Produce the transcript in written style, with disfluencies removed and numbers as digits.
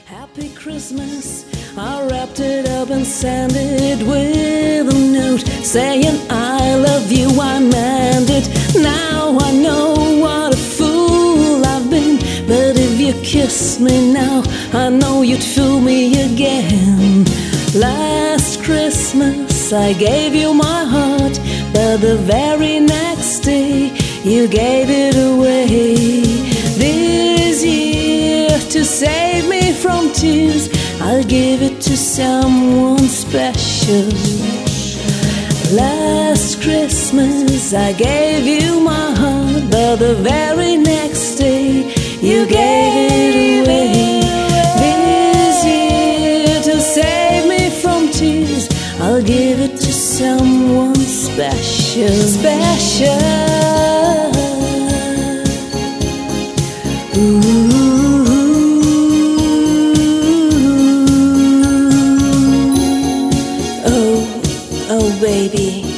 Happy Christmas, I wrapped it up and sent it with a note saying I love you, I meant it. Now I know what a fool I've been, but if you kissed me now, I know you'd fool me again. Last Christmas I gave you my heart, but the very next day you gave it away. This year, to save me from tears, I'll give it to someone special. Last Christmas I gave you my heart, but the very next day you gave it away. This year, to save me from tears, I'll give it to someone special, special. Ooh. Oh, baby.